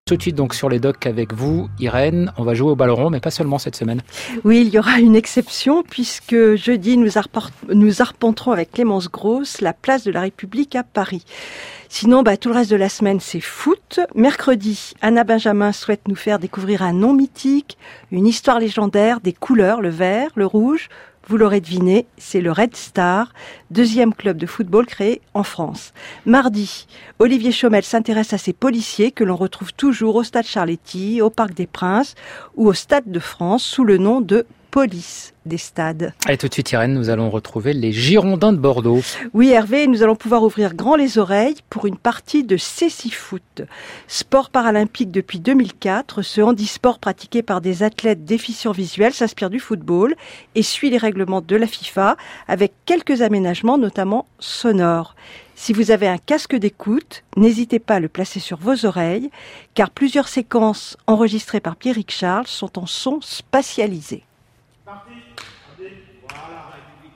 Tout de suite donc sur les docks avec vous, Irène. On va jouer au ballon rond, mais pas seulement cette semaine. Oui, il y aura une exception puisque jeudi, nous arpenterons avec Clémence Grosse la place de la République à Paris. Sinon, tout le reste de la semaine, c'est foot. Mercredi, Anna Benjamin souhaite nous faire découvrir un nom mythique, une histoire légendaire, des couleurs, le vert, le rouge. Vous l'aurez deviné, c'est le Red Star, deuxième club de football créé en France. Mardi, Olivier Chaumel s'intéresse à ces policiers que l'on retrouve toujours au Stade Charletti, au Parc des Princes ou au Stade de France sous le nom de police des stades. Et tout de suite, Irène, nous allons retrouver les Girondins de Bordeaux. Oui, Hervé, nous allons pouvoir ouvrir grand les oreilles pour une partie de cécifoot. Sport paralympique depuis 2004, ce handisport pratiqué par des athlètes déficients visuels s'inspire du football et suit les règlements de la FIFA avec quelques aménagements, notamment sonores. Si vous avez un casque d'écoute, n'hésitez pas à le placer sur vos oreilles, car plusieurs séquences enregistrées par Pierrick Charles sont en son spatialisé. Parti. Voilà,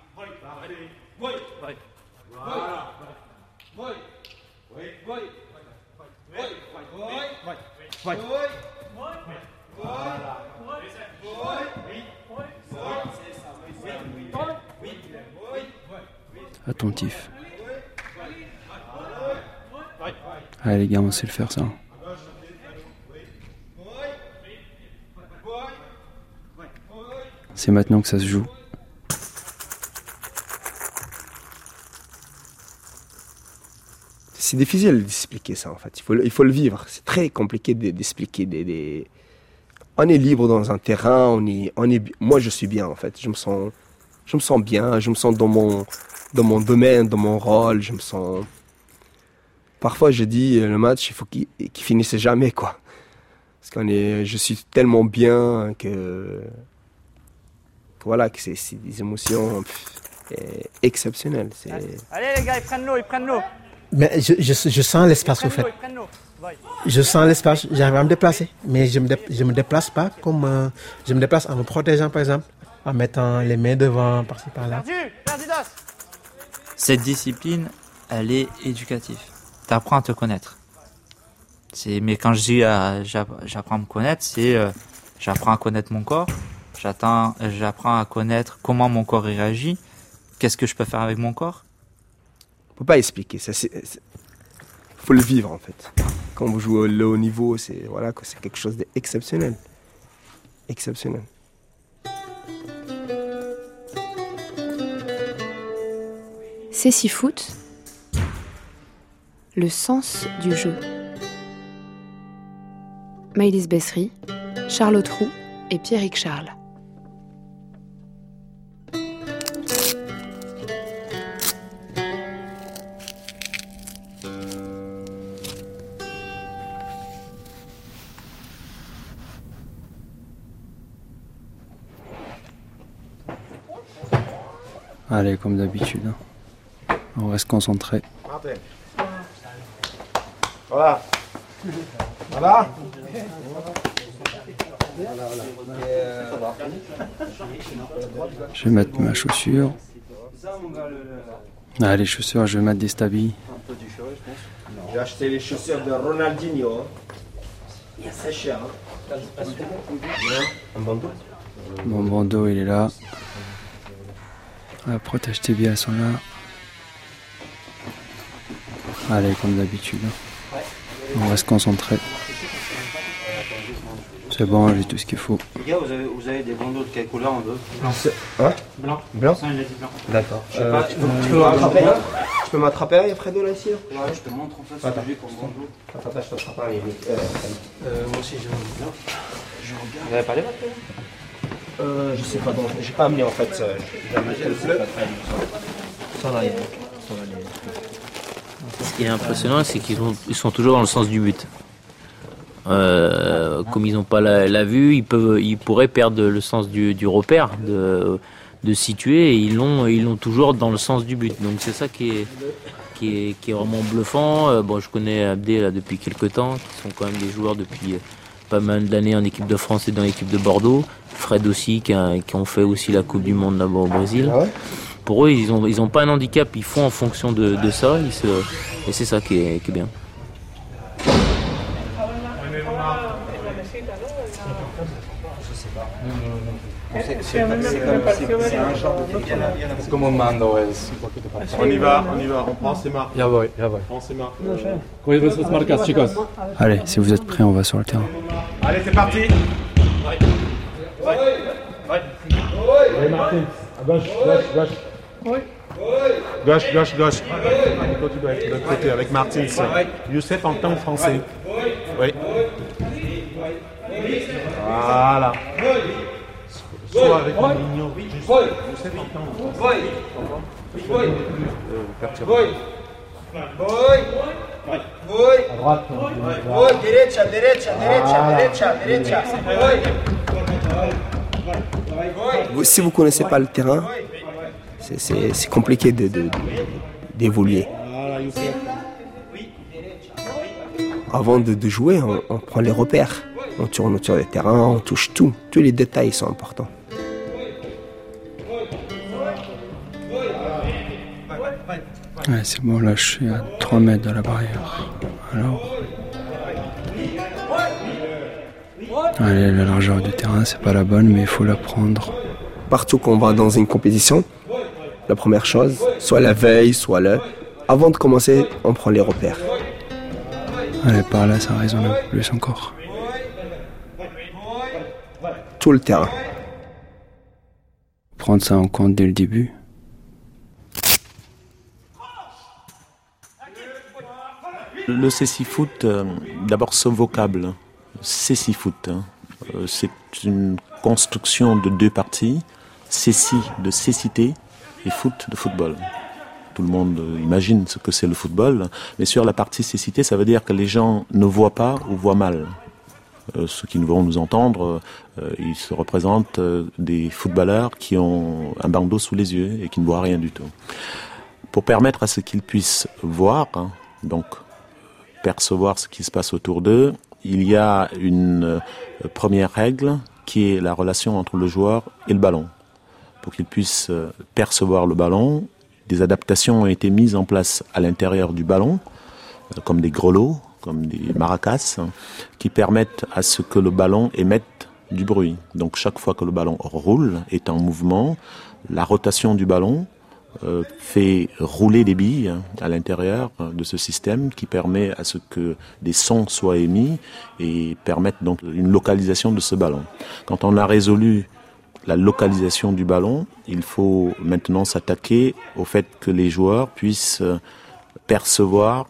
Attentif. Allez les gars, on sait le faire ça. C'est maintenant que ça se joue. C'est difficile d'expliquer ça en fait, il faut le vivre. C'est très compliqué d'expliquer. On est libre dans un terrain, moi je suis bien en fait, je me sens bien, je me sens dans mon domaine, dans mon rôle, je me sens... Parfois je dis le match, il faut qu'il finisse jamais quoi. Parce je suis tellement bien que voilà, que c'est des émotions exceptionnelles. Allez les gars, ils prennent l'eau. Mais je sens l'espace au fait. Je sens l'espace, j'arrive à me déplacer. Mais je me déplace pas comme je me déplace en me protégeant par exemple, en mettant les mains devant, par-ci par-là. Cette discipline, elle est éducative. T'apprends à te connaître. Mais quand je dis j'apprends à me connaître, c'est j'apprends à connaître mon corps, j'apprends à connaître comment mon corps réagit, qu'est-ce que je peux faire avec mon corps. On peut pas expliquer, faut le vivre en fait. Quand vous jouez au haut niveau, c'est quelque chose d'exceptionnel. Exceptionnel. Cécifoot, le sens du jeu. Maëlys Bessery, Charlotte Roux et Pierrick Charles. Allez, comme d'habitude, on reste concentré. Voilà. Je vais mettre ma chaussure. Ah, les chaussures, je vais mettre des stabis. J'ai acheté les chaussures de Ronaldinho. C'est cher. Un bandeau. Mon bandeau, il est là. La protège tibia, elles sont là. Allez, comme d'habitude. On reste concentré. C'est bon, j'ai tout ce qu'il faut. Les gars, vous avez des bandeaux de quelle couleur on veut? Blanc. Blanc. Ça, il a dit blanc. D'accord. Je sais pas, Tu peux m'attraper un, Fredo, là, ici? Ouais, je te montre en fait ce que j'ai comme bandeau. Attends, je t'attrape un, Moi aussi, j'ai un blanc. Je regarde. Vous avez pas les bottes? Je sais pas, donc j'ai pas amené en fait. Ça va, Ce qui est impressionnant, c'est qu'ils sont toujours dans le sens du but. Comme ils n'ont pas la vue, ils pourraient perdre le sens du repère, de situer, et ils l'ont toujours dans le sens du but. Donc c'est ça qui est vraiment bluffant. Je connais Abdé là depuis quelques temps, qui sont quand même des joueurs depuis pas mal d'années en équipe de France et dans l'équipe de Bordeaux. Fred aussi, qui ont fait aussi la Coupe du Monde là-bas au Brésil. Ah ouais. Pour eux, ils ont pas un handicap, ils font en fonction de ça, et c'est ça qui est bien. C'est un genre de Comando es un poquito parecido. On y va, on prend ses marques. Ya voy. Prends ses marques. Cuidado sus marcas, chicos. Allez, si vous êtes prêts, on va sur le terrain. Allez, c'est parti. Allez, Martin. À gauche. Gauche. Toi, tu dois être de l'autre côté avec Martins. Youssef en tant que français. Oui. Voilà. Soit avec le mignon. Youssef en tant que français. À droite. Si vous ne connaissez pas le terrain, c'est compliqué d'évoluer. Avant de jouer, on prend les repères. On tourne autour des terrains, on touche tout. Tous les détails sont importants. Ouais, c'est bon, là je suis à 3 mètres de la barrière. Alors. Allez, la largeur du terrain, c'est pas la bonne, mais il faut la prendre. Partout qu'on va dans une compétition, la première chose, soit la veille, avant de commencer, on prend les repères. Allez, par là, ça résonne un peu plus encore. Tout le terrain. Prendre ça en compte dès le début. Le cécifoot, d'abord ce vocable, cécifoot, c'est une construction de 2 parties, céci de cécité et foot de football. Tout le monde imagine ce que c'est le football, mais sur la partie cécité, ça veut dire que les gens ne voient pas ou voient mal. Ceux qui vont nous entendre, ils se représentent des footballeurs qui ont un bandeau sous les yeux et qui ne voient rien du tout. Pour permettre à ce qu'ils puissent voir, donc percevoir ce qui se passe autour d'eux, il y a une première règle qui est la relation entre le joueur et le ballon. Pour qu'ils puissent percevoir le ballon, des adaptations ont été mises en place à l'intérieur du ballon, comme des grelots, comme des maracas, qui permettent à ce que le ballon émette du bruit. Donc chaque fois que le ballon roule, est en mouvement, la rotation du ballon fait rouler des billes à l'intérieur de ce système qui permet à ce que des sons soient émis et permettent donc une localisation de ce ballon. Quand on a résolu la localisation du ballon, il faut maintenant s'attaquer au fait que les joueurs puissent percevoir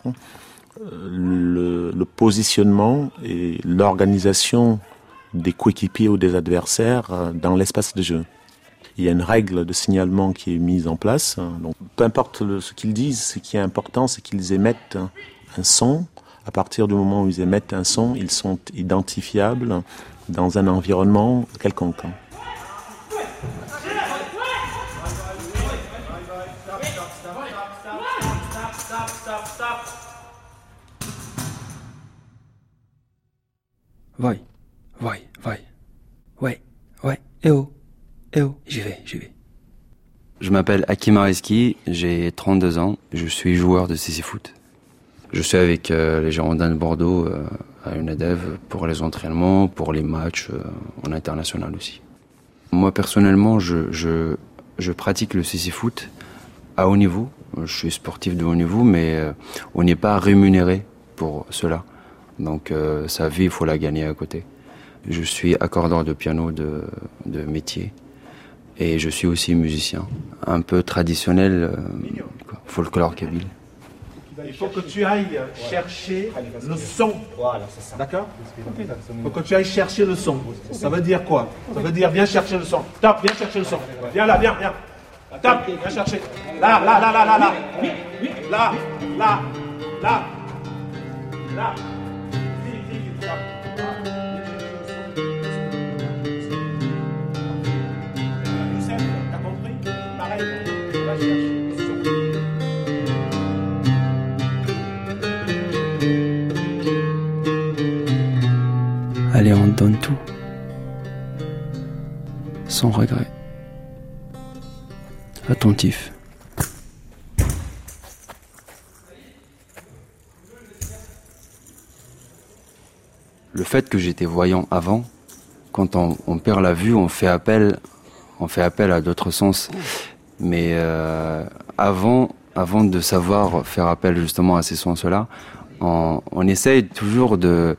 le positionnement et l'organisation des coéquipiers ou des adversaires dans l'espace de jeu. Il y a une règle de signalement qui est mise en place. Donc, peu importe ce qu'ils disent, ce qui est important, c'est qu'ils émettent un son. À partir du moment où ils émettent un son, ils sont identifiables dans un environnement quelconque. Vai. Ouais. Eh oh, j'y vais. Je m'appelle Hakim Areski, j'ai 32 ans, je suis joueur de cécifoot. Je suis avec les Girondins de Bordeaux à UNEDEV pour les entraînements, pour les matchs en international aussi. Moi personnellement, je pratique le cécifoot à haut niveau. Je suis sportif de haut niveau, mais on n'est pas rémunéré pour cela. Donc sa vie, il faut la gagner à côté. Je suis accordeur de piano de métier et je suis aussi musicien, un peu traditionnel, folklore kabyle. Il faut que tu ailles chercher le son. D'accord ? Il faut que tu ailles chercher le son. Ça veut dire quoi ? Ça veut dire viens chercher le son. Top, viens chercher le son. Viens là, viens. Top, viens chercher. Là. Youssef, t'as compris ? Pareil, on va chercher le son. Allez, on donne tout. Sans regret. Attentif. Le fait que j'étais voyant avant quand on perd la vue, on fait appel à d'autres sens. Mais avant de savoir faire appel justement à ces sens-là, on essaye toujours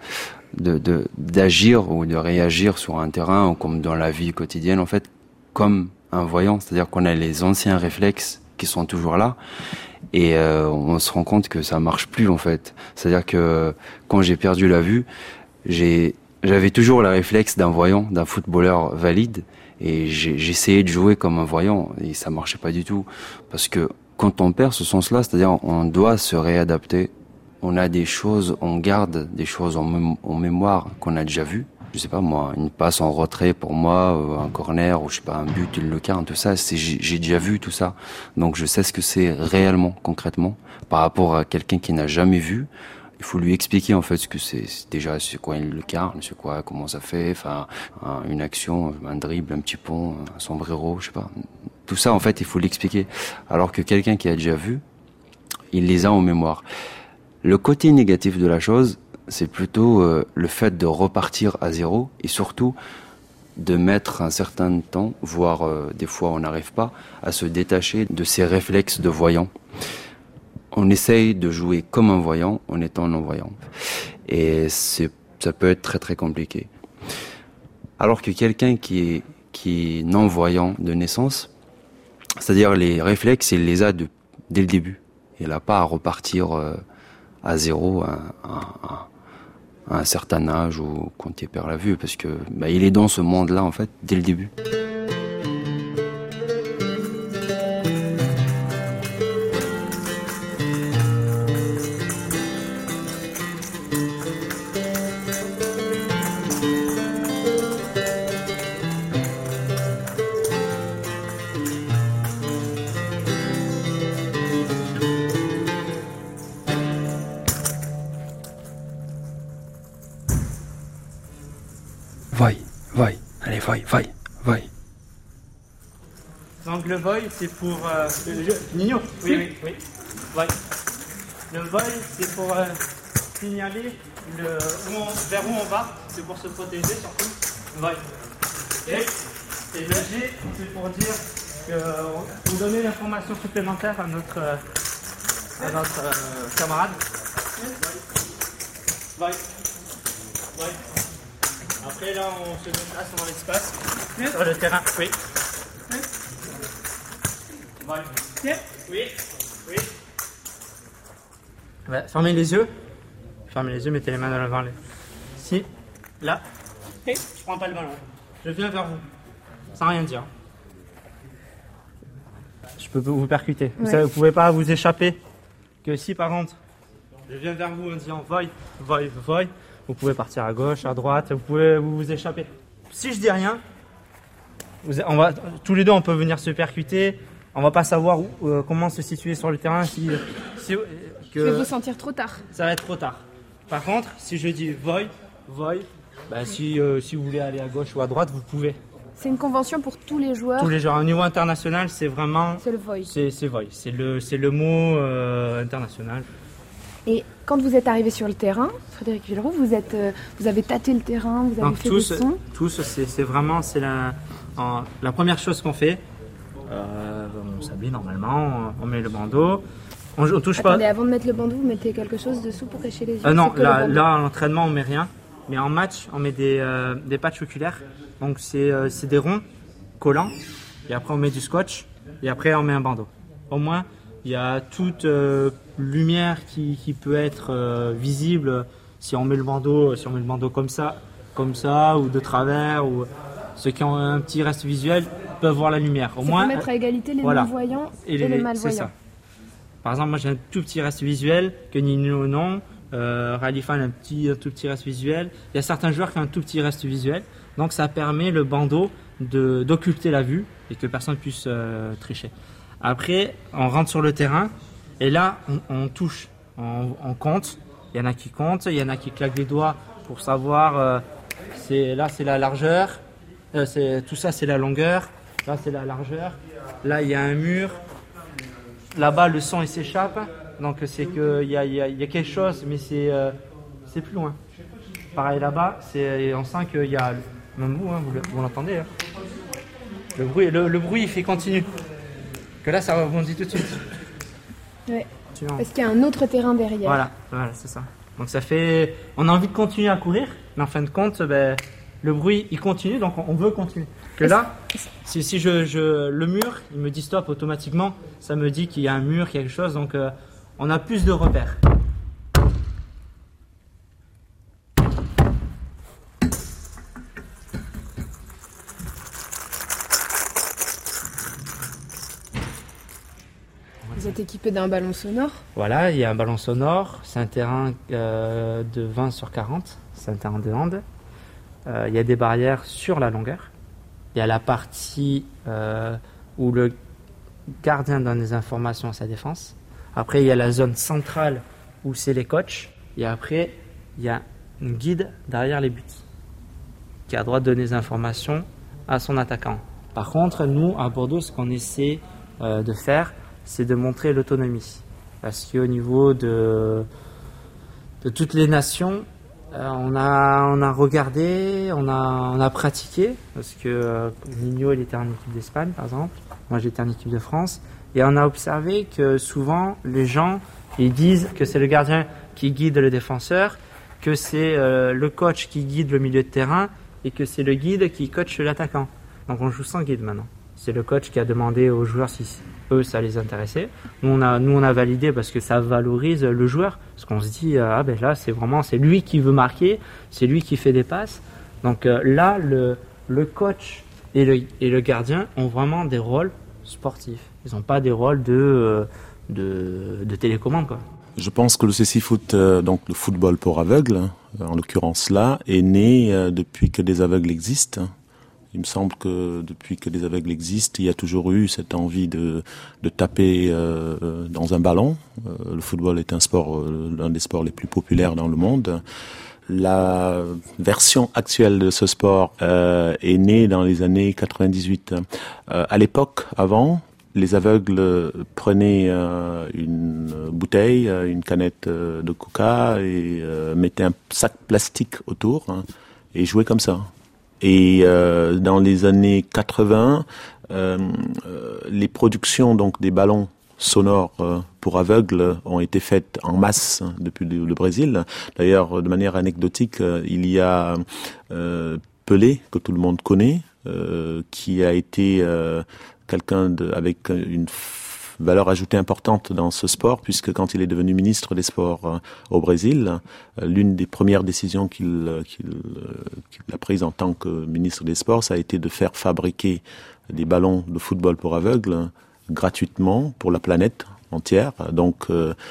d'agir ou de réagir sur un terrain, ou comme dans la vie quotidienne, en fait, comme un voyant. C'est-à-dire qu'on a les anciens réflexes qui sont toujours là, et on se rend compte que ça marche plus, en fait. C'est-à-dire que quand j'ai perdu la vue, j'avais toujours le réflexe d'un voyant, d'un footballeur valide, et j'essayais de jouer comme un voyant, et ça marchait pas du tout. Parce que quand on perd ce sens-là, c'est-à-dire on doit se réadapter. On a des choses, on garde des choses en mémoire qu'on a déjà vues. Je sais pas moi, une passe en retrait pour moi, un corner, ou je sais pas, un but, une lucarne, tout ça, j'ai déjà vu tout ça. Donc je sais ce que c'est réellement, concrètement, par rapport à quelqu'un qui n'a jamais vu. Il faut lui expliquer en fait ce que c'est déjà, c'est quoi une lucarne, c'est quoi, comment ça fait, enfin une action, un dribble, un petit pont, un sombrero, je sais pas. Tout ça en fait, il faut l'expliquer. Alors que quelqu'un qui a déjà vu, il les a en mémoire. Le côté négatif de la chose, c'est plutôt le fait de repartir à zéro, et surtout de mettre un certain temps, voire des fois on n'arrive pas, à se détacher de ces réflexes de voyant. On essaye de jouer comme un voyant en étant non-voyant. Et ça peut être très très compliqué. Alors que quelqu'un qui est non-voyant de naissance, c'est-à-dire les réflexes, il les a dès le début. Il n'a pas à repartir à zéro à un certain âge ou quand il perd la vue, parce que il est dans ce monde-là en fait dès le début. Vai, allez, vai. Donc le voile, c'est pour le jeu. Nino. Oui. Vai. Le voile, c'est pour signaler vers où on va. C'est pour se protéger surtout. Vai. Et le G, c'est pour dire que pour donner l'information supplémentaire à notre camarade. Vai. Après là, on se déplace dans l'espace, sur le terrain. Oui. Oui. Ouais, fermez les yeux, mettez les mains devant les. Si, là. Je prends pas le ballon. Je viens vers vous, sans rien dire. Je peux vous percuter. Ouais. Vous pouvez pas vous échapper. Que si par contre, je viens vers vous en disant voy. Vous pouvez partir à gauche, à droite, vous pouvez vous échapper. Si je dis rien, tous les deux on peut venir se percuter, on va pas savoir comment se situer sur le terrain. Je vais vous sentir trop tard. Ça va être trop tard. Par contre, si je dis voy, si vous voulez aller à gauche ou à droite, vous pouvez. C'est une convention pour tous les joueurs. Tous les joueurs. Au niveau international, c'est vraiment. C'est le voy. C'est voy. C'est le mot international. Et quand vous êtes arrivé sur le terrain, Frédéric Villeroux, vous avez tâté le terrain, vous avez donc fait des sons. Tous, c'est la première chose qu'on fait. On s'habille normalement, on met le bandeau, on touche pas. Attendez, avant de mettre le bandeau, vous mettez quelque chose dessous pour cacher les yeux. Non, là à l'entraînement on met rien, mais en match on met des patchs oculaires. Donc c'est des ronds collants, et après on met du scotch, et après on met un bandeau. Au moins il y a toute lumière qui peut être visible si on met le bandeau comme ça ou de travers, ou ceux qui ont un petit reste visuel peuvent voir la lumière. Au moins pour mettre à égalité les non-voyants et les malvoyants. C'est ça. Par exemple, moi j'ai un tout petit reste visuel que Nino non, Ralifan a un tout petit reste visuel. Il y a certains joueurs qui ont un tout petit reste visuel, donc ça permet le bandeau d'occulter la vue et que personne puisse tricher. Après, on rentre sur le terrain et là, on touche, on compte. Il y en a qui comptent, il y en a qui claquent des doigts pour savoir. Là, c'est la largeur. Tout ça, c'est la longueur. Là, c'est la largeur. Là, il y a un mur. Là-bas, le son, il s'échappe. Donc, c'est qu'il y a quelque chose, mais c'est plus loin. Pareil là-bas, on sent qu'il y a Même vous, hein, vous l'entendez. Hein. Le bruit, il fait continu. Que là, ça rebondit tout de suite. Ouais. Parce qu'il y a un autre terrain derrière. Voilà, c'est ça. Donc ça fait... On a envie de continuer à courir, mais en fin de compte, le bruit, il continue, donc on veut continuer. Que là, si le mur, il me dit stop automatiquement, ça me dit qu'il y a un mur, quelque chose, donc on a plus de repères. Vous êtes équipé d'un ballon sonore? Voilà, il y a un ballon sonore, c'est un terrain de 20 sur 40, c'est un terrain de hand. Il y a des barrières sur la longueur. Il y a la partie où le gardien donne des informations à sa défense. Après, il y a la zone centrale où c'est les coachs. Et après, il y a un guide derrière les buts qui a le droit de donner des informations à son attaquant. Par contre, nous, à Bordeaux, ce qu'on essaie de faire, c'est de montrer l'autonomie. Parce qu'au niveau de toutes les nations, on a regardé, on a pratiqué, parce que Nino, il était en équipe d'Espagne, par exemple. Moi, j'étais en équipe de France. Et on a observé que souvent, les gens, ils disent que c'est le gardien qui guide le défenseur, que c'est le coach qui guide le milieu de terrain, et que c'est le guide qui coach l'attaquant. Donc, on joue sans guide maintenant. C'est le coach qui a demandé aux joueurs si eux, ça les intéressait. Nous, on a validé parce que ça valorise le joueur. Parce qu'on se dit, là, c'est lui qui veut marquer, c'est lui qui fait des passes. Donc là, le coach et le gardien ont vraiment des rôles sportifs. Ils n'ont pas des rôles de télécommande, quoi. Je pense que le cécifoot, donc le football pour aveugles, en l'occurrence là, est né depuis que des aveugles existent. Il me semble que depuis que les aveugles existent, il y a toujours eu cette envie de taper dans un ballon. Le football est l'un des sports les plus populaires dans le monde. La version actuelle de ce sport est née dans les années 98. À l'époque, avant, les aveugles prenaient une bouteille, une canette de coca et mettaient un sac plastique autour et jouaient comme ça. Et dans les années 80, les productions donc des ballons sonores pour aveugles ont été faites en masse depuis le Brésil. D'ailleurs, de manière anecdotique, il y a Pelé, que tout le monde connaît, qui a été quelqu'un avec une valeur ajoutée importante dans ce sport, puisque quand il est devenu ministre des Sports au Brésil, l'une des premières décisions qu'il a prises en tant que ministre des Sports, ça a été de faire fabriquer des ballons de football pour aveugles gratuitement pour la planète entière. Donc,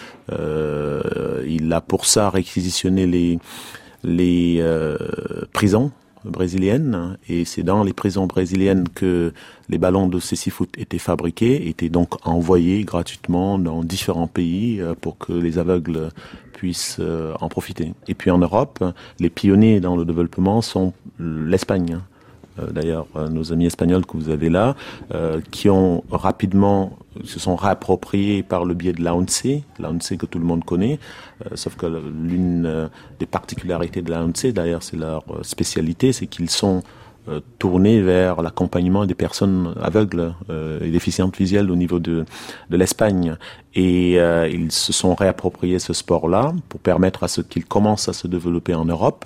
il a pour ça réquisitionné les prisons brésiliennes, et c'est dans les prisons brésiliennes que les ballons de cécifoot étaient fabriqués, étaient donc envoyés gratuitement dans différents pays pour que les aveugles puissent en profiter. Et puis en Europe, les pionniers dans le développement sont l'Espagne. D'ailleurs, nos amis espagnols que vous avez là, qui ont rapidement se sont réappropriés par le biais de l'ANC que tout le monde connaît, sauf que l'une des particularités de l'ANC, d'ailleurs c'est leur spécialité, c'est qu'ils sont tournés vers l'accompagnement des personnes aveugles et déficientes visuelles au niveau de l'Espagne. Et ils se sont réappropriés ce sport-là pour permettre à ce qu'il commence à se développer en Europe.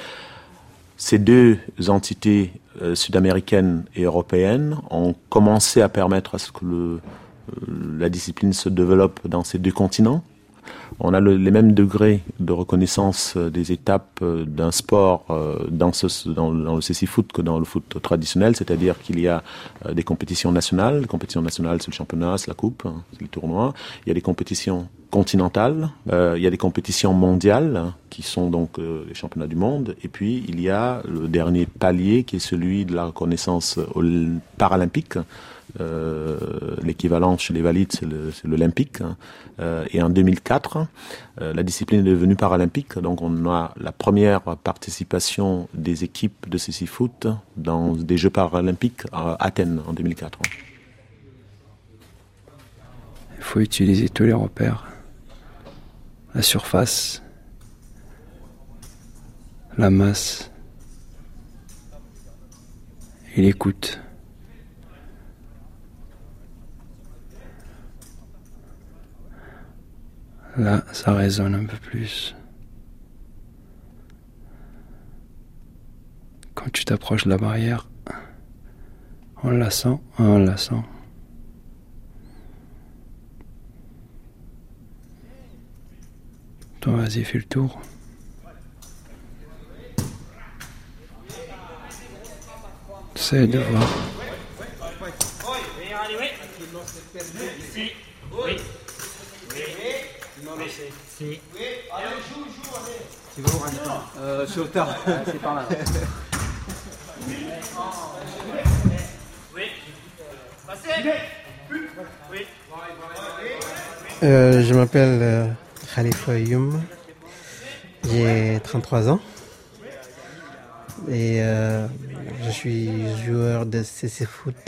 Ces deux entités sud-américaines et européennes ont commencé à permettre à ce que la discipline se développe dans ces deux continents. On a les mêmes degrés de reconnaissance des étapes d'un sport dans le cécifoot que dans le foot traditionnel, c'est-à-dire qu'il y a des compétitions nationales. Les compétitions nationales, c'est le championnat, c'est la coupe, c'est les tournois. Il y a des compétitions continentales, il y a des compétitions mondiales qui sont donc les championnats du monde, et puis il y a le dernier palier qui est celui de la reconnaissance paralympique. L'équivalent chez les valides, c'est l'olympique. Et en 2004, la discipline est devenue paralympique. Donc on a la première participation des équipes de cécifoot dans des Jeux paralympiques à Athènes en 2004. Il faut utiliser tous les repères. La surface, la masse, Il écoute. Là, ça résonne un peu plus. Quand tu t'approches de la barrière, on la sent, on la sent. Toi, vas-y, fais le tour. Essaye de voir. Sur le terrain, c'est pas mal. Je m'appelle Khalifa Youm, j'ai 33 ans et je suis joueur de CC Foot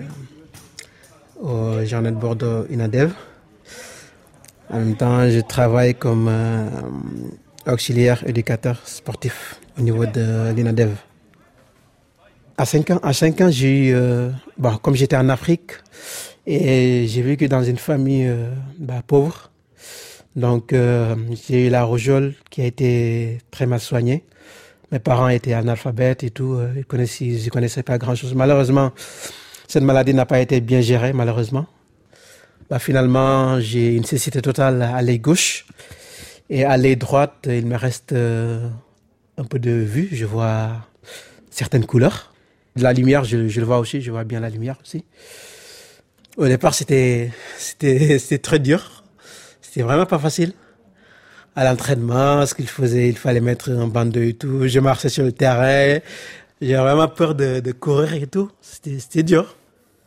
au Journée de Bordeaux Inadev. En même temps, je travaille comme auxiliaire éducateur sportif au niveau de l'Inadev. À 5 ans, j'ai eu, comme j'étais en Afrique et j'ai vécu dans une famille pauvre, donc j'ai eu la rougeole qui a été très mal soignée. Mes parents étaient analphabètes et tout, ils ne connaissaient pas grand-chose. Malheureusement, cette maladie n'a pas été bien gérée, malheureusement. Finalement, j'ai une cécité totale à l'œil gauche et à l'œil droite, il me reste un peu de vue, je vois certaines couleurs. De la lumière, je le vois aussi, je vois bien la lumière aussi. Au départ, c'était très dur. C'était vraiment pas facile. À l'entraînement, ce qu'il faisait, il fallait mettre un bandeau et tout. Je marchais sur le terrain. J'ai vraiment peur de courir et tout. C'était dur.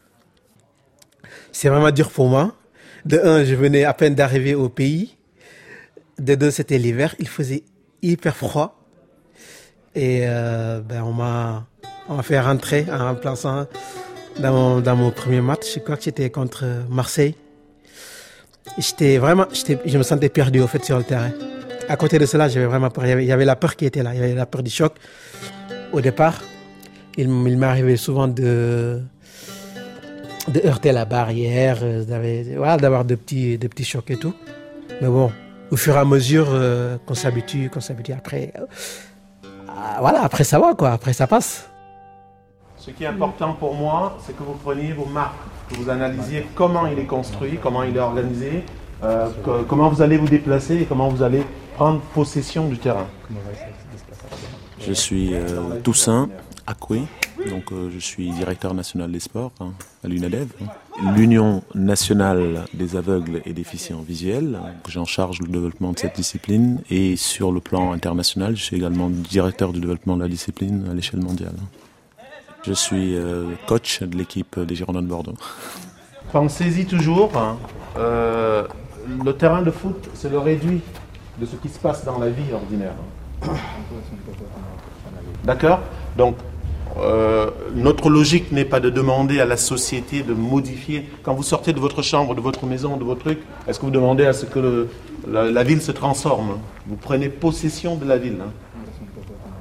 C'est vraiment dur pour moi. De un, je venais à peine d'arriver au pays. De deux, c'était l'hiver. Il faisait hyper froid. Et on m'a fait rentrer en remplaçant dans mon premier match. Je crois que c'était contre Marseille. Je me sentais perdu au fait sur le terrain. À côté de cela, j'avais vraiment peur. Il y avait la peur qui était là. Il y avait la peur du choc. Au départ, il m'arrivait souvent de heurter la barrière, d'avoir de petits chocs et tout. Mais bon, au fur et à mesure qu'on s'habitue après, après ça va quoi, après ça passe. Ce qui est important pour moi, c'est que vous preniez vos marques, que vous analysiez comment il est construit, comment il est organisé, comment vous allez vous déplacer et comment vous allez prendre possession du terrain. Je suis Toussaint Akoué, donc je suis directeur national des sports à l'UNADEV, l'Union nationale des aveugles et déficients visuels. J'ai en charge le développement de cette discipline et sur le plan international, je suis également directeur du développement de la discipline à l'échelle mondiale. Je suis coach de l'équipe des Girondins de Bordeaux. Pensez-y toujours, le terrain de foot, c'est le réduit de ce qui se passe dans la vie ordinaire. D'accord ? Donc, notre logique n'est pas de demander à la société de modifier. Quand vous sortez de votre chambre, de votre maison, de votre truc, est-ce que vous demandez à ce que la ville se transforme ? Vous prenez possession de la ville. Ok ?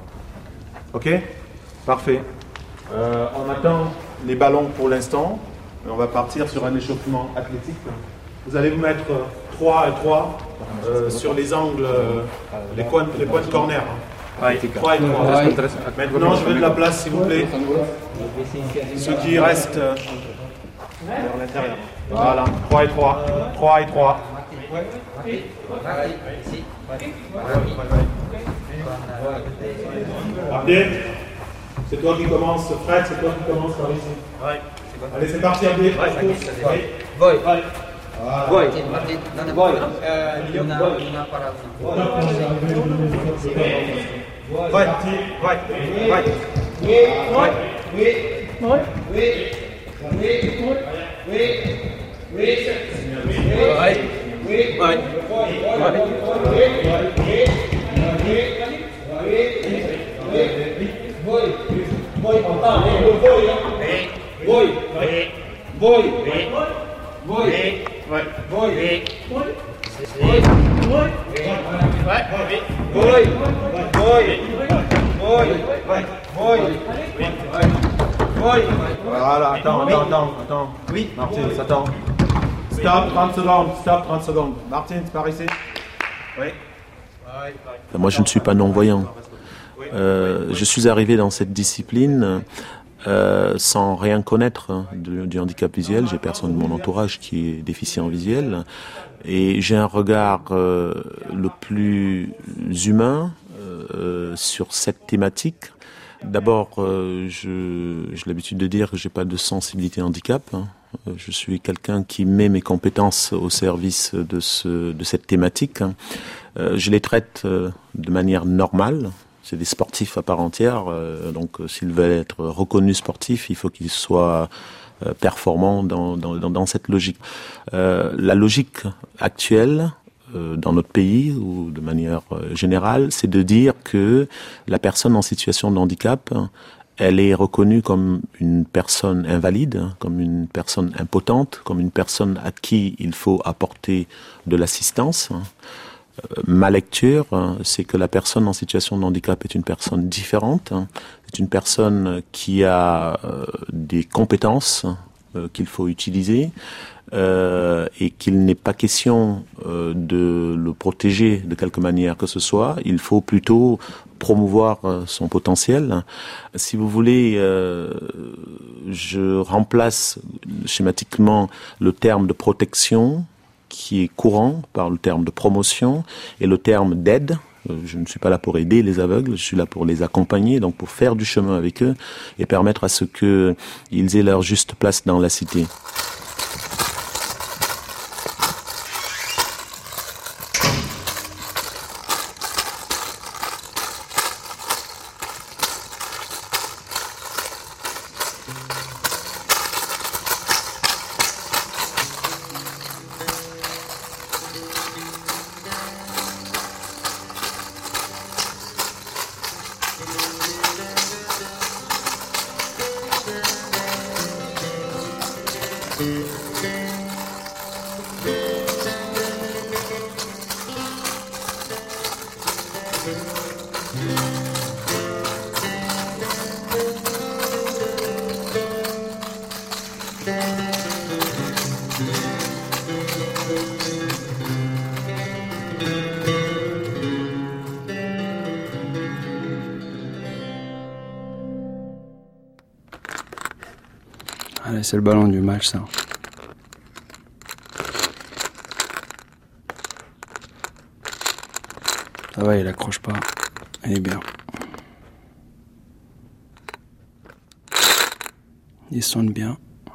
Parfait. On attend les ballons pour l'instant. On va partir sur un échauffement athlétique. Vous allez vous mettre 3 et 3 sur les angles, les points de corner. 3 et 3. Maintenant, je veux de la place, s'il vous plaît. Ceux qui restent vers l'intérieur. Voilà, 3 et 3. 3 et 3. Abdé, c'est toi qui commences. Fred, c'est toi qui commences par ici. Allez, c'est parti, Abdé. Oui. Voilà, attends. Oui. Martin, attends. Stop, 30 secondes. Martin, par ici. Oui. Moi, je ne suis pas non-voyant. Je suis arrivé dans cette discipline sans rien connaître du handicap visuel. J'ai personne de mon entourage qui est déficient visuel. Et j'ai un regard le plus humain sur cette thématique. Cette j'ai l'habitude de dire que j'ai pas de sensibilité handicap. Je suis quelqu'un qui met mes compétences au service de cette thématique. Je les traite de manière normale. C'est des sportifs à part entière. Donc, s'ils veulent être reconnus sportifs, il faut qu'ils soient performants dans cette logique. La logique actuelle dans notre pays ou de manière générale, c'est de dire que la personne en situation de handicap, elle est reconnue comme une personne invalide, comme une personne impotente, comme une personne à qui il faut apporter de l'assistance. Ma lecture, c'est que la personne en situation de handicap est une personne différente, c'est une personne qui a des compétences qu'il faut utiliser et qu'il n'est pas question de le protéger de quelque manière que ce soit. Il faut plutôt promouvoir son potentiel. Si vous voulez, je remplace schématiquement le terme de protection qui est courant par le terme de promotion et le terme d'aide. Je ne suis pas là pour aider les aveugles, je suis là pour les accompagner, donc pour faire du chemin avec eux et permettre à ce qu'ils aient leur juste place dans la cité. Allez, c'est le ballon du match, ça. Ça va, il accroche pas. Il est bien. Il sonne bien.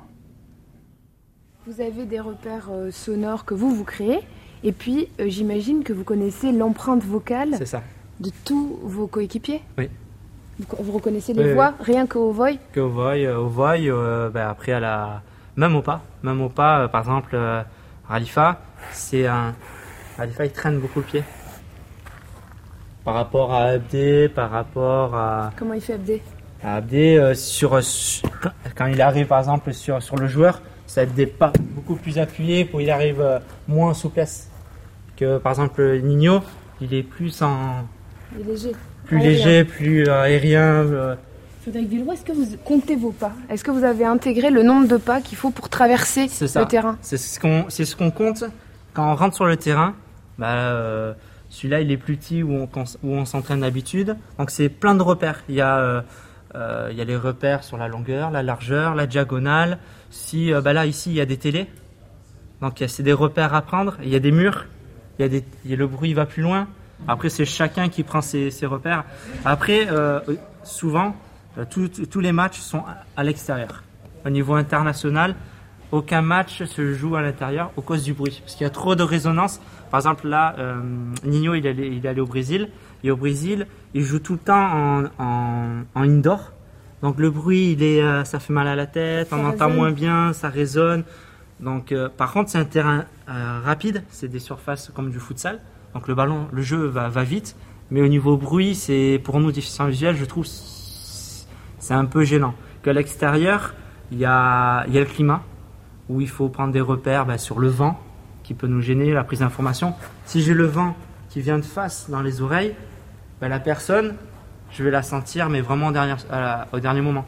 Vous avez des repères sonores que vous créez, et puis j'imagine que vous connaissez l'empreinte vocale de tous vos coéquipiers. Oui. Vous reconnaissez les voix, rien qu'au voy. Qu'au voy, après même au pas, par exemple, Khalifa, Khalifa il traîne beaucoup le pied. Par rapport à Abdé, par rapport à... Comment il fait Abdé? Abdé, quand il arrive par exemple sur le joueur, ça va être des pas beaucoup plus appuyés pour qu'il arrive moins en souplesse. Que par exemple Nino, il est plus en... Il est léger. Plus léger, plus aérien. Frédéric Villeroy, est-ce que vous comptez vos pas? Est-ce que vous avez intégré le nombre de pas qu'il faut pour traverser le terrain? C'est ce qu'on compte quand on rentre sur le terrain. Celui-là, il est plus petit où on s'entraîne d'habitude. Donc c'est plein de repères. Il y a les repères sur la longueur, la largeur, la diagonale. Ici, il y a des télés. Donc c'est des repères à prendre. Il y a des murs. Le bruit va plus loin. Après, c'est chacun qui prend ses repères. Après, souvent, tous les matchs sont à l'extérieur. Au niveau international, aucun match se joue à l'intérieur à cause du bruit. Parce qu'il y a trop de résonance. Par exemple, là, Nino, il est allé au Brésil. Et au Brésil, il joue tout le temps en indoor. Donc le bruit, ça fait mal à la tête, on entend moins bien, ça résonne. Donc, par contre, c'est un terrain rapide. C'est des surfaces comme du futsal. Donc le jeu va vite, mais au niveau bruit, pour nous déficients visuels, je trouve c'est un peu gênant. Qu'à l'extérieur, il y a le climat, où il faut prendre des repères sur le vent, qui peut nous gêner, la prise d'information. Si j'ai le vent qui vient de face dans les oreilles, la personne, je vais la sentir, mais vraiment au dernier moment.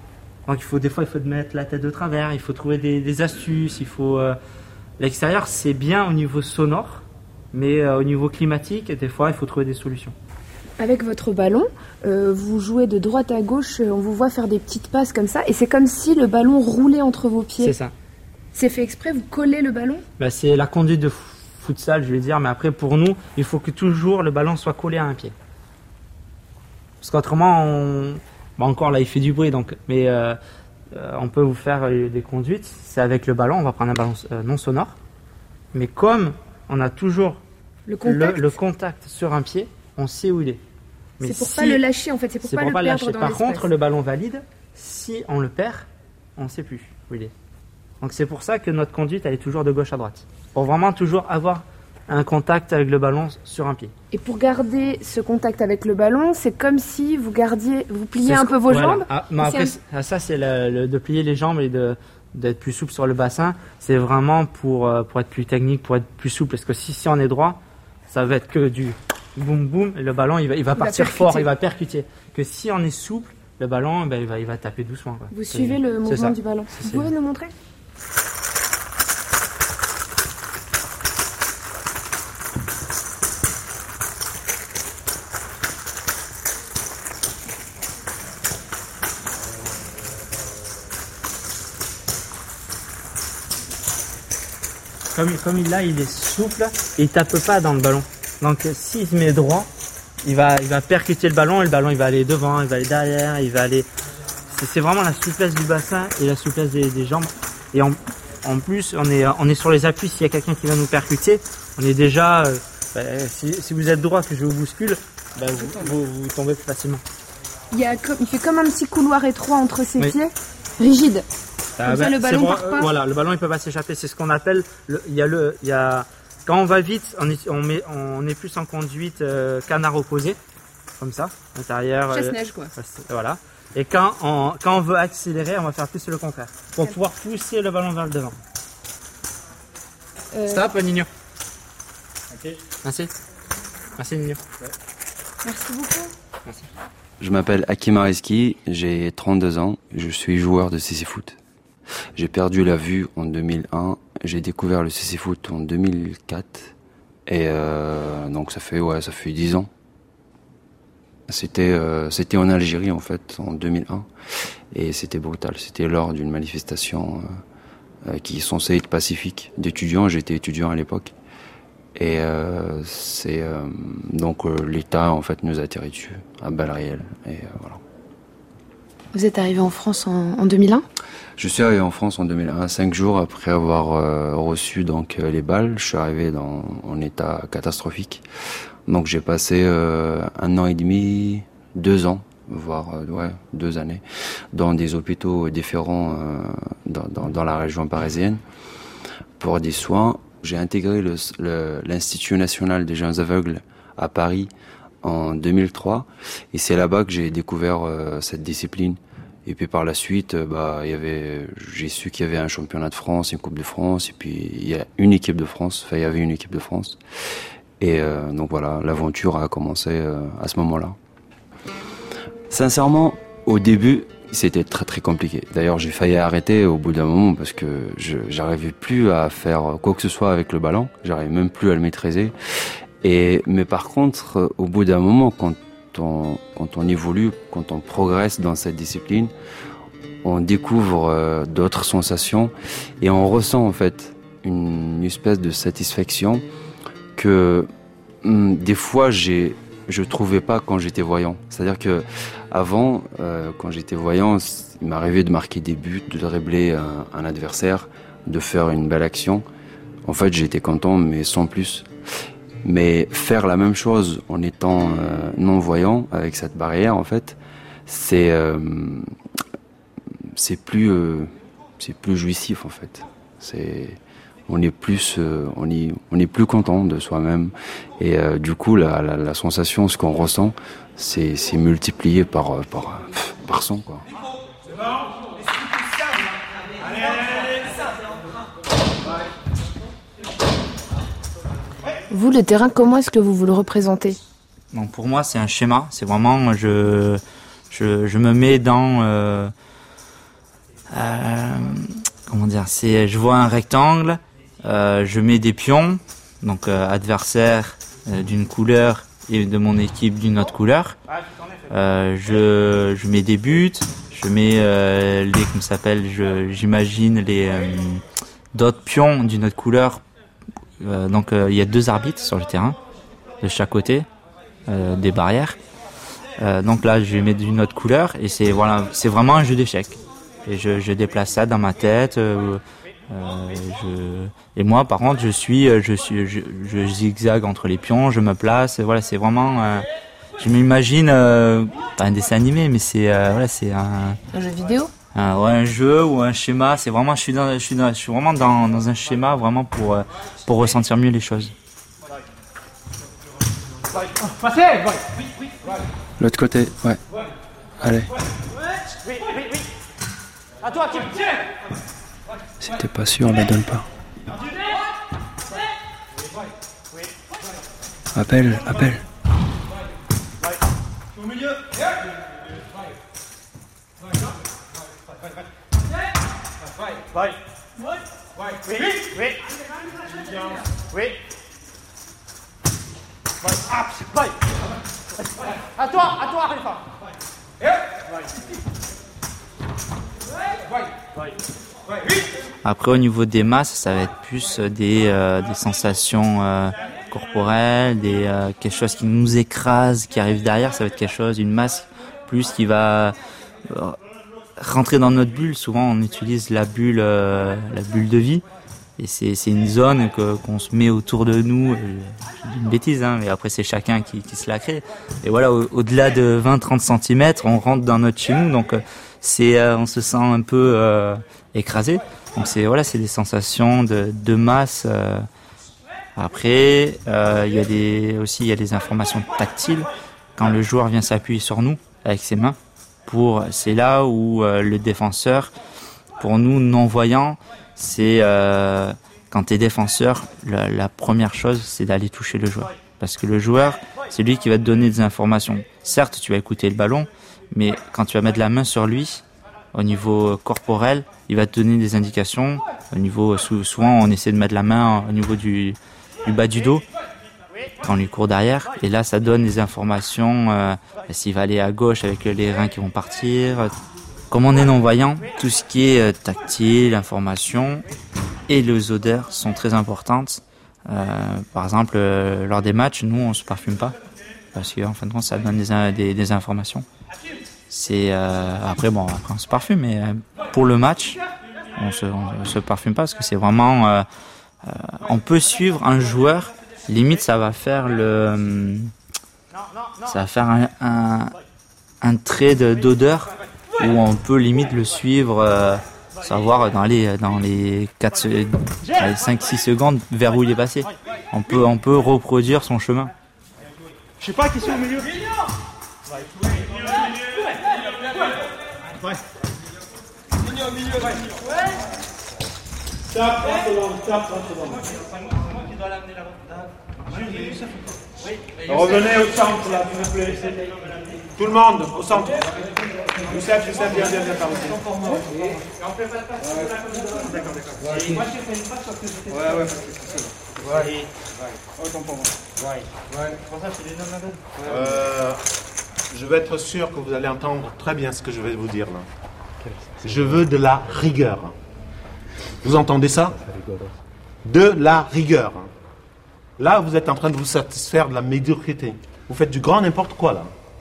Donc des fois il faut mettre la tête de travers, il faut trouver des astuces, l'extérieur c'est bien au niveau sonore, mais au niveau climatique, des fois il faut trouver des solutions. Avec votre ballon, vous jouez de droite à gauche, on vous voit faire des petites passes comme ça, et c'est comme si le ballon roulait entre vos pieds. C'est ça. C'est fait exprès, vous collez le ballon ? C'est la conduite de futsal, je vais dire, mais après pour nous, il faut que toujours le ballon soit collé à un pied. Parce qu'autrement, encore là il fait du bruit, mais on peut vous faire des conduites, c'est avec le ballon, on va prendre un ballon non sonore, mais comme on a toujours le contact sur un pied, on sait où il est. Mais c'est pour pas le lâcher en fait, c'est pour pas le perdre lâcher. dans Par l'espace. contre, le ballon valide, si on le perd, on ne sait plus où il est. Donc c'est pour ça que notre conduite, elle est toujours de gauche à droite. Pour vraiment toujours avoir un contact avec le ballon sur un pied. Et pour garder ce contact avec le ballon, c'est comme si vous pliez un peu vos jambes. Ça c'est de plier les jambes et d'être plus souple sur le bassin. C'est vraiment pour être plus technique, pour être plus souple. Parce que si on est droit, ça va être que du boum boum, et le ballon il va partir fort, il va percuter. Que si on est souple, le ballon il va taper doucement. Quoi. Vous suivez le mouvement du ballon. Vous pouvez nous montrer ? Comme il est souple et il tape pas dans le ballon. Donc s'il se met droit, il va percuter le ballon et le ballon il va aller devant, il va aller derrière, il va aller. C'est vraiment la souplesse du bassin et la souplesse des jambes. Et en plus on est sur les appuis, s'il y a quelqu'un qui va nous percuter, on est déjà. Si vous êtes droit que je vous bouscule, vous tombez plus facilement. Il fait comme un petit couloir étroit entre ses pieds, rigide. Comme ça, le ballon part pas. Voilà, le ballon il peut pas s'échapper. C'est ce qu'on appelle quand on va vite, on est plus en conduite canard opposé, comme ça, intérieur. Chasse-neige quoi. Voilà. Et quand on veut accélérer, on va faire plus le contraire, pour pouvoir pousser le ballon vers le devant. Stop, Nino. Ok. Merci Nino. Merci beaucoup. Merci. Je m'appelle Hakim Areski, j'ai 32 ans, je suis joueur de CC Foot. J'ai perdu la vue en 2001, j'ai découvert le CC Foot en 2004 et donc ça fait 10 ans. C'était en Algérie en fait en 2001 et c'était brutal. C'était lors d'une manifestation qui est censée être pacifique d'étudiants. J'étais étudiant à l'époque et donc l'État en fait nous a tiré dessus à balles réelles et voilà. Vous êtes arrivé en France en 2001 ? Je suis arrivé en France en 2001, 5 jours après avoir reçu donc les balles. Je suis arrivé en état catastrophique. Donc j'ai passé 1 an et demi, 2 ans, voire 2 années, dans des hôpitaux différents dans la région parisienne pour des soins. J'ai intégré l'Institut national des jeunes aveugles à Paris en 2003 et c'est là-bas que j'ai découvert cette discipline. Et puis par la suite, j'ai su qu'il y avait un championnat de France, une Coupe de France, et puis il y a une équipe de France. Enfin, il y avait une équipe de France. Et donc voilà, l'aventure a commencé à ce moment-là. Sincèrement, au début, c'était très très compliqué. D'ailleurs, j'ai failli arrêter au bout d'un moment parce que j'arrivais plus à faire quoi que ce soit avec le ballon. J'arrivais même plus à le maîtriser. Mais par contre, au bout d'un moment, quand on évolue, quand on progresse dans cette discipline, on découvre d'autres sensations et on ressent en fait une espèce de satisfaction que des fois je trouvais pas quand j'étais voyant. C'est-à-dire que avant, quand j'étais voyant, il m'arrivait de marquer des buts, de dribbler un adversaire, de faire une belle action. En fait, j'étais content, mais sans plus. Mais faire la même chose en étant non-voyant, avec cette barrière, en fait, c'est plus jouissif, en fait. On est plus content de soi-même. Et du coup, la sensation, ce qu'on ressent, c'est multiplié par 100, quoi. Vous, le terrain, comment est-ce que vous le représentez ? Donc pour moi, c'est un schéma. C'est vraiment, je me mets dans comment dire, je vois un rectangle, je mets des pions, donc adversaire d'une couleur et de mon équipe d'une autre couleur. Je mets des buts, je mets j'imagine les d'autres pions d'une autre couleur. Donc il y a 2 arbitres sur le terrain de chaque côté, des barrières. Donc là je vais mettre d'une autre couleur et c'est vraiment un jeu d'échecs. Et je déplace ça dans ma tête. Et moi par contre je zigzague entre les pions, je me place. Voilà, c'est vraiment. Je m'imagine pas un dessin animé, mais c'est un jeu vidéo. Un jeu ou un schéma. C'est vraiment, je suis vraiment dans un schéma vraiment pour ressentir mieux les choses. L'autre côté, ouais. Allez. À toi, tiens. Si t'es pas sûr, bah donne pas. Appelle. Au milieu. À toi, Rifa. Après, au niveau des masses, ça va être plus des sensations corporelles, quelque chose qui nous écrase, qui arrive derrière. Ça va être quelque chose, une masse plus qui va rentrer dans notre bulle. Souvent, on utilise la bulle de vie. Et c'est une zone qu'on se met autour de nous. Je dis une bêtise, hein, mais après, c'est chacun qui se la crée. Et voilà, au-delà de 20-30 cm, on rentre dans notre chez nous. Donc, on se sent un peu écrasé. Donc, c'est des sensations de masse. Après, il y a des informations tactiles. Quand le joueur vient s'appuyer sur nous avec ses mains, c'est là où le défenseur, pour nous non-voyants, c'est quand tu es défenseur, la première chose, c'est d'aller toucher le joueur. Parce que le joueur, c'est lui qui va te donner des informations. Certes, tu vas écouter le ballon, mais quand tu vas mettre la main sur lui, au niveau corporel, il va te donner des indications. Au niveau, souvent, on essaie de mettre la main au niveau du bas du dos, quand on lui court derrière. Et là, ça donne des informations, s'il va aller à gauche avec les reins qui vont partir. Comme on est non-voyant, tout ce qui est tactile, information et les odeurs sont très importantes. Par exemple, lors des matchs, nous, on se parfume pas. Parce qu'en fin de compte, ça donne des informations. Après, on se parfume, mais pour le match, on se parfume pas parce que c'est vraiment... on peut suivre un joueur, limite ça va faire un trait d'odeur où on peut limite le suivre, savoir dans les 5-6 secondes vers où il est passé. On peut reproduire son chemin. Je sais pas qui sont au milieu. Revenez au centre là, s'il vous plaît. Tout le monde au centre. Youssef, viens par ici. Je veux être sûr que vous allez entendre très bien ce que je vais vous dire là. Je veux de la rigueur. Vous entendez ça? De la rigueur. Là, vous êtes en train de vous satisfaire de la médiocrité. Vous faites du grand n'importe quoi, là.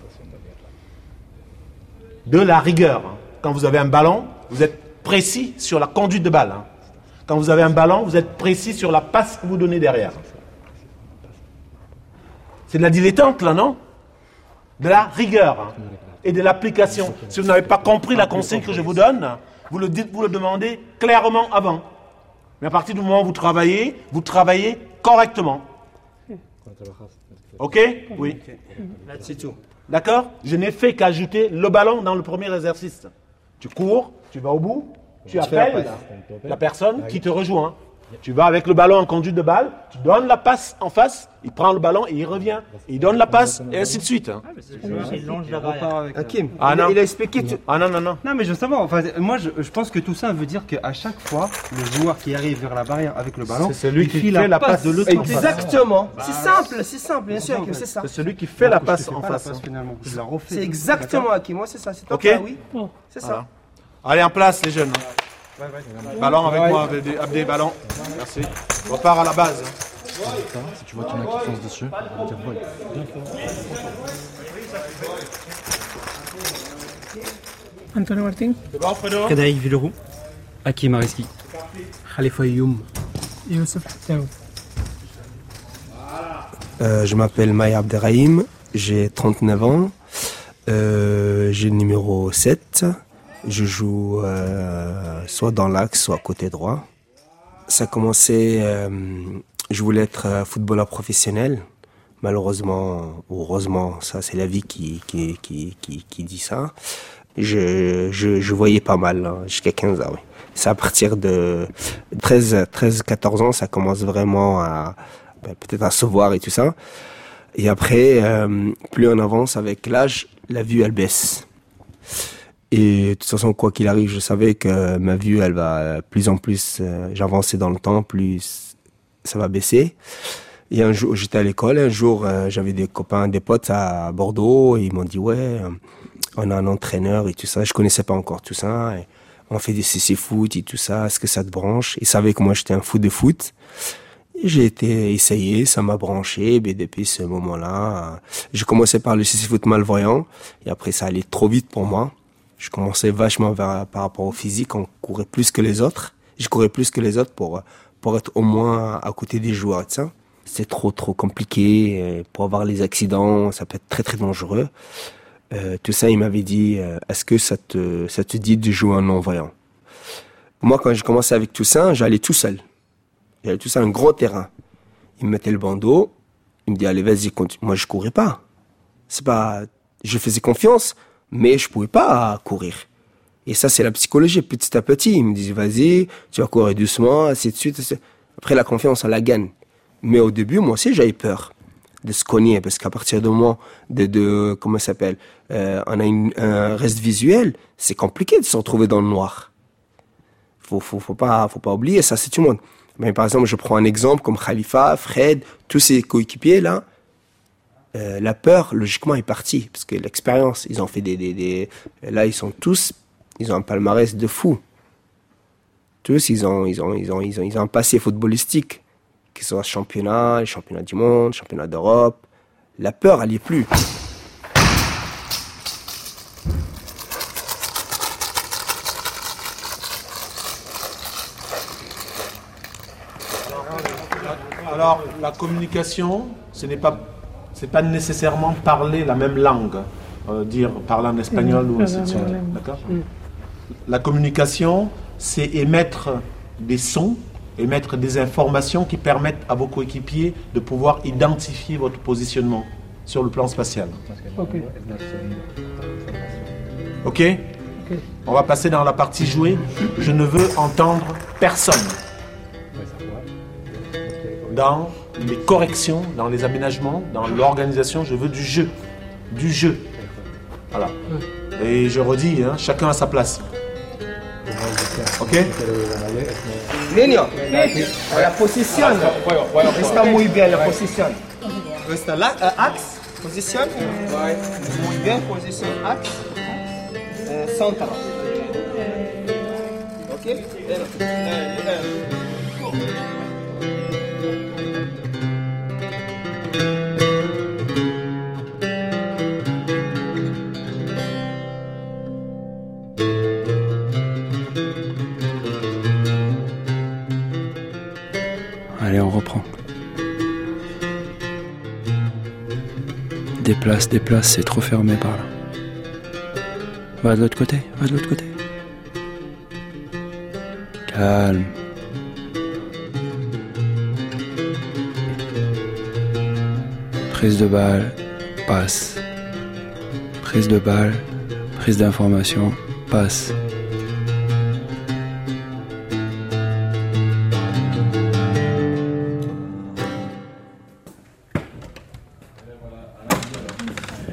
De la rigueur. Quand vous avez un ballon, vous êtes précis sur la conduite de balle. Quand vous avez un ballon, vous êtes précis sur la passe que vous donnez derrière. C'est de la dilettante, là, non? De la rigueur et de l'application. Si vous n'avez pas compris la consigne que je vous donne, vous le dites, vous le demandez clairement avant. Mais à partir du moment où vous travaillez correctement. Ok? Oui. C'est tout. D'accord? Je n'ai fait qu'ajouter le ballon dans le premier exercice. Tu cours, tu vas au bout, tu appelles la personne qui te rejoint. Tu vas avec le ballon en conduite de balle, tu donnes la passe en face, il prend le ballon et il revient. Il donne la passe et ainsi de suite. Hakim, Ah non. il a expliqué. Ah non. Non, mais justement, enfin, moi je pense que tout ça veut dire qu'à chaque fois, le joueur qui arrive vers la barrière avec le ballon, c'est celui il qui fait fait la passe de l'autre côté. Exactement. C'est simple, bien sûr, Hakim, c'est ça. C'est celui qui fait la passe en face. Finalement, je la refais. C'est exactement Hakim, moi c'est ça. C'est ton Ok. cas, oui. C'est ça. Voilà. Allez, en place les jeunes. Ballon avec moi, Abdé, ballon. Merci. On repart à la base. Si tu vois qu'il y en a qui foncent dessus, on va dire vol. Antonio Martin. Kadaï Villeroux. Hakim Areski. Khalifa Youm. Youssef Daoud. Je m'appelle Maya Abderrahim, j'ai 39 ans, j'ai le numéro 7. Je joue soit dans l'axe, soit côté droit. Ça a commencé, je voulais être footballeur professionnel. Malheureusement, ou heureusement, ça c'est la vie qui dit ça. Je voyais pas mal, hein, jusqu'à 15 ans, oui. C'est à partir de 13-14 ans, ça commence vraiment à peut-être à se voir et tout ça. Et après, plus on avance avec l'âge, la vue elle baisse. Et de toute façon, quoi qu'il arrive, je savais que ma vue, elle va plus en plus, j'avançais dans le temps, plus ça va baisser. Et un jour, j'étais à l'école, un jour, j'avais des copains, des potes à Bordeaux, et ils m'ont dit, ouais, on a un entraîneur et tout ça. Je connaissais pas encore tout ça. Et on fait des CC foot et tout ça. Est-ce que ça te branche? Ils savaient que moi, j'étais un fou de foot. Et j'ai été essayé, ça m'a branché. Et depuis ce moment-là, j'ai commencé par le CC foot malvoyant. Et après, ça allait trop vite pour moi. Je commençais vachement par rapport au physique. On courait plus que les autres. Je courais plus que les autres pour être au moins à côté des joueurs et tout ça. C'est trop compliqué. Pour avoir les accidents, ça peut être très dangereux. Tout ça, il m'avait dit, est-ce que ça te dit de jouer en non-voyant? Moi, quand j'ai commencé avec tout ça, j'allais tout seul. J'allais tout seul, un gros terrain. Il me mettait le bandeau. Il me dit, allez, vas-y, continue. Moi, je courais pas. Je faisais confiance, mais je pouvais pas courir. Et ça, c'est la psychologie. Petit à petit, il me disait, vas-y, tu vas courir doucement, ainsi de suite. Après, la confiance, on la gagne. Mais au début, moi aussi, j'avais peur de se cogner, parce qu'à partir du moment comment ça s'appelle, on a un reste visuel, c'est compliqué de se retrouver dans le noir. Faut pas oublier ça, c'est tout le monde. Mais par exemple, je prends un exemple comme Khalifa, Fred, tous ces coéquipiers là, la peur logiquement est partie, parce que l'expérience, ils ont fait là ils ont un palmarès de fou. Tous ils ont un passé footballistique. Que ce soit championnat du monde, championnat d'Europe. La peur, elle n'y est plus. Alors, la communication, c'est pas nécessairement parler la même langue. Parler en espagnol ou ainsi de suite. D'accord ? La communication, c'est émettre des sons, émettre des informations qui permettent à vos coéquipiers de pouvoir identifier votre positionnement sur le plan spatial. Ok ? On va passer dans la partie jouée. Je ne veux entendre personne. Dans les corrections, dans les aménagements, dans l'organisation, je veux du jeu. Du jeu. Voilà. Et je redis, chacun à sa place. Ok? Niño, la posición está muy bien, la posición. Está axe, posición, muy bien, posición axe, centro. Ok? Allez, on reprend. Déplace, c'est trop fermé par là. Va de l'autre côté. Calme. Prise de balle, passe. Prise de balle, prise d'information, passe.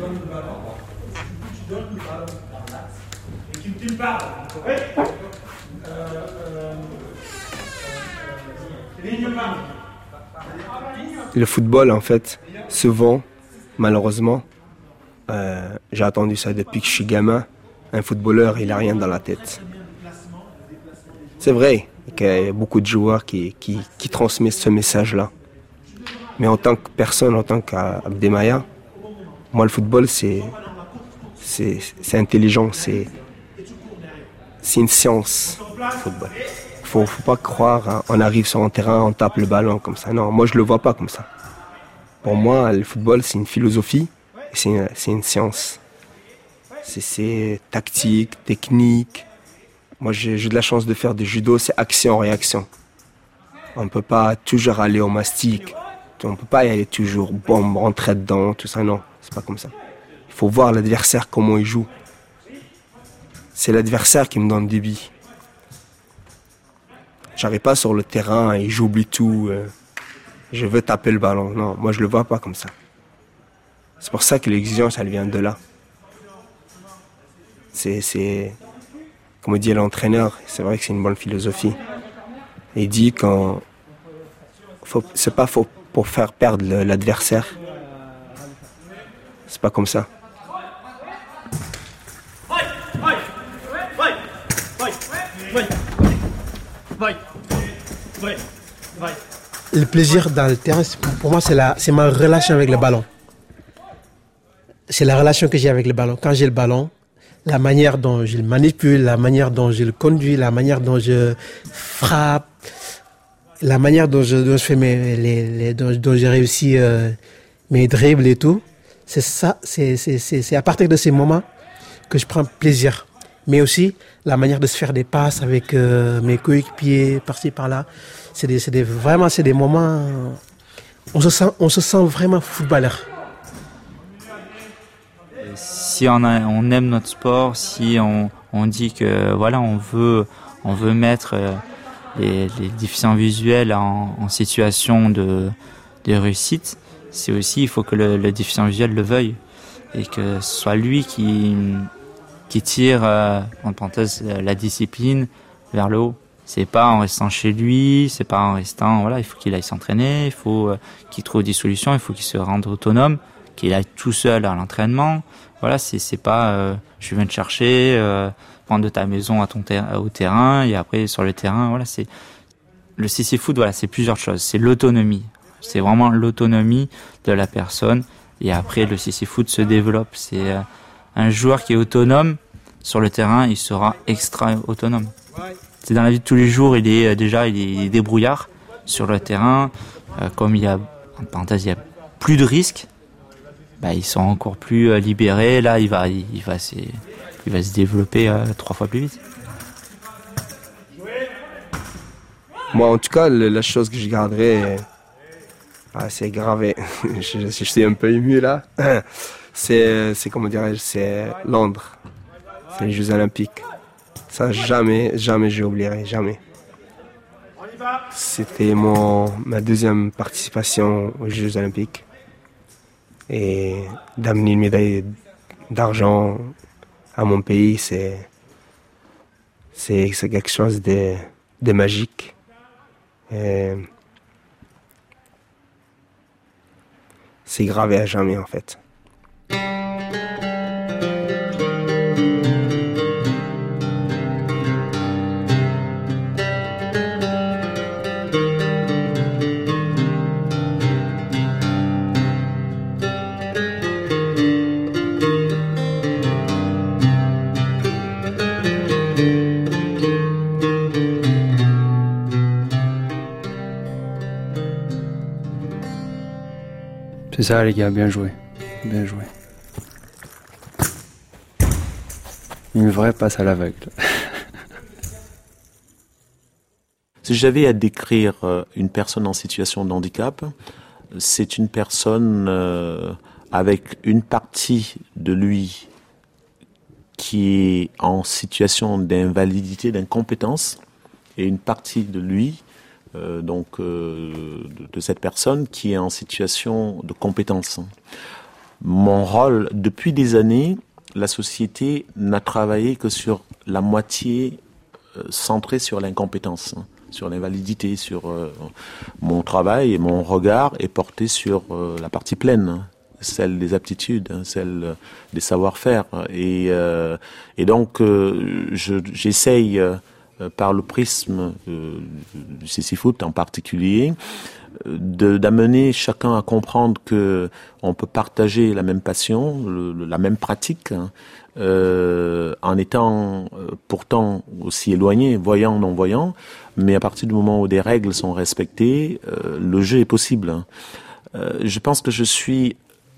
Le football, en fait, souvent, malheureusement, j'ai attendu ça depuis que je suis gamin. Un footballeur, il n'a rien dans la tête. C'est vrai qu'il y a beaucoup de joueurs qui transmettent ce message-là. Mais en tant que personne, en tant qu'Abdelmaya, moi, le football, c'est intelligent, c'est une science, le football. Faut pas croire, hein, on arrive sur un terrain, on tape le ballon comme ça. Non, moi, je le vois pas comme ça. Pour moi, le football, c'est une philosophie, et c'est une science. C'est tactique, technique. Moi, j'ai de la chance de faire du judo, c'est action-réaction. On ne peut pas toujours aller au mastic. On ne peut pas y aller toujours, boum, rentrer dedans, tout ça. Non, c'est pas comme ça. Il faut voir l'adversaire, comment il joue. C'est l'adversaire qui me donne des billes. J'arrive pas sur le terrain et j'oublie tout. Je veux taper le ballon. Non, moi, je le vois pas comme ça. C'est pour ça que l'exigence, elle vient de là. C'est comme dit l'entraîneur, c'est vrai que c'est une bonne philosophie. Il dit c'est pas pour faire perdre l'adversaire. C'est pas comme ça. Le plaisir dans le terrain, pour moi, c'est ma relation avec le ballon. C'est la relation que j'ai avec le ballon. Quand j'ai le ballon, la manière dont je le manipule, la manière dont je le conduis, la manière dont je frappe, la manière dont je fais dont j'ai réussi mes dribbles et tout, c'est ça, c'est à partir de ces moments que je prends plaisir. Mais aussi la manière de se faire des passes avec mes coéquipiers par-ci par-là, c'est des moments, on se sent vraiment footballeur. Si on aime notre sport, si on dit que voilà, on veut mettre les déficients visuels en situation de réussite, c'est aussi, il faut que le déficient visuel le veuille et que ce soit lui qui tire, en parenthèse, la discipline vers le haut. C'est pas en restant chez lui, c'est pas en restant, voilà, il faut qu'il aille s'entraîner, il faut qu'il trouve des solutions, il faut qu'il se rende autonome, qu'il aille tout seul à l'entraînement. Voilà, c'est pas je viens te chercher, prendre de ta maison au terrain et après sur le terrain, voilà, c'est le CC Foot, voilà, c'est plusieurs choses, c'est l'autonomie. C'est vraiment l'autonomie de la personne et après le CC Foot se développe, c'est un joueur qui est autonome sur le terrain, il sera extra autonome. C'est dans la vie de tous les jours, il est débrouillard sur le terrain, comme il y a en parenthèse, il y a plus de risques. Bah, ils sont encore plus libérés. Là, il va se développer 3 fois plus vite. Moi, en tout cas, la chose que je garderai, c'est gravé. je suis un peu ému là. C'est comment dirais-je, c'est Londres. C'est les Jeux Olympiques. Ça, jamais je oublierai, jamais. C'était ma deuxième participation aux Jeux Olympiques. Et d'amener une médaille d'argent à mon pays, c'est quelque chose de magique. Et c'est gravé à jamais, en fait. C'est ça les gars, bien joué. Bien joué. Une vraie passe à l'aveugle. Si j'avais à décrire une personne en situation de handicap, c'est une personne avec une partie de lui qui est en situation d'invalidité, d'incompétence, et une partie de lui de cette personne qui est en situation de compétence. Mon rôle, depuis des années, la société n'a travaillé que sur la moitié centrée sur l'incompétence, sur l'invalidité, sur mon travail et mon regard est porté sur la partie pleine, celle des aptitudes, celle des savoir-faire. Et donc, j'essaye, par le prisme du CCFoot en particulier, d'amener chacun à comprendre que on peut partager la même passion, la même pratique, en étant pourtant aussi éloigné, voyant, non-voyant, mais à partir du moment où des règles sont respectées, le jeu est possible. Je pense que je suis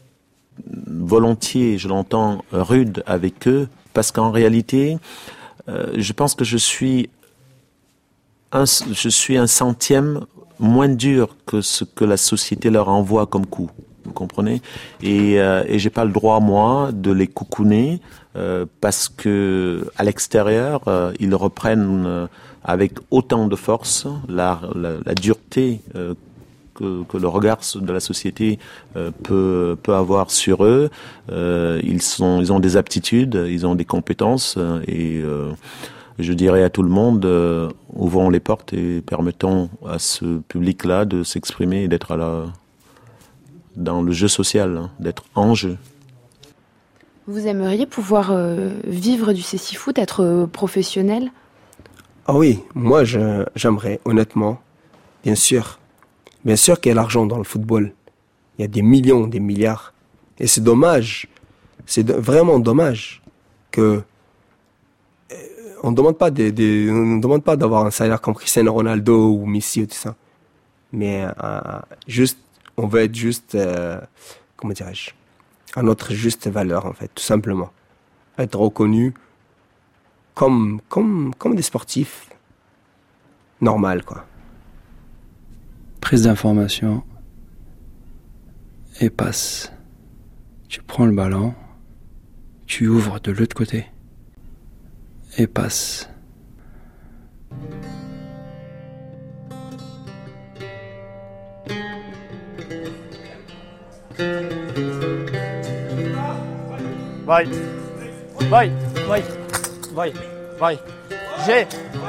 volontiers, je l'entends, rude avec eux, parce qu'en réalité, je pense que je suis un centième moins dur que ce que la société leur envoie comme coup. Vous comprenez? Et j'ai pas le droit, moi, de les coucouner parce que à l'extérieur, ils reprennent avec autant de force la dureté que le regard de la société peut avoir sur eux. Ils ont des aptitudes, ils ont des compétences et je dirais à tout le monde, ouvrons les portes et permettons à ce public-là de s'exprimer et d'être dans le jeu social, d'être en jeu. Vous aimeriez pouvoir vivre du CCFoot, être professionnel? Ah oui, moi j'aimerais, honnêtement, bien sûr. Bien sûr qu'il y a l'argent dans le football. Il y a des millions, des milliards. Et c'est dommage, vraiment dommage que on ne demande pas d'avoir un salaire comme Cristiano Ronaldo ou Messi ou tout ça. Mais juste, on veut être juste, comment dirais-je, à notre juste valeur en fait, tout simplement. Être reconnu comme des sportifs normal, quoi. Prise d'information et passe. Tu prends le ballon, tu ouvres de l'autre côté et passe. Vai, vai, vai, vai, vai. J'ai.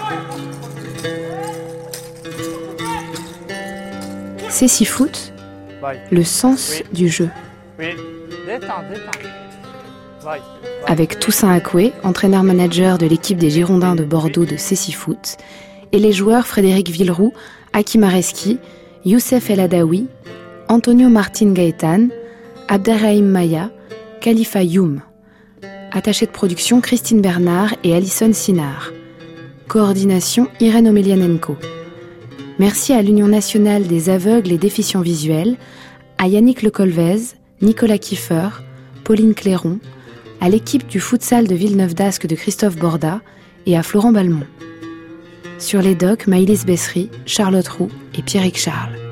CCFoot, le sens du jeu. Oui, détends. Vai. Avec Toussaint Akoué, entraîneur-manager de l'équipe des Girondins de Bordeaux de CCFoot, et les joueurs Frédéric Villeroux, Hakim Areski, Youssef El Adaoui, Antonio Martin Gaëtan, Abderrahim Maya, Khalifa Youm. Attaché de production Christine Bernard et Alison Sinard. Coordination Irène Omelianenko. Merci à l'Union nationale des aveugles et déficients visuels, à Yannick Lecolvez, Nicolas Kiefer, Pauline Clairon, à l'équipe du futsal de Villeneuve d'Ascq de Christophe Borda et à Florent Balmont. Sur les docs, Maëlys Bessery, Charlotte Roux et Pierrick Charles.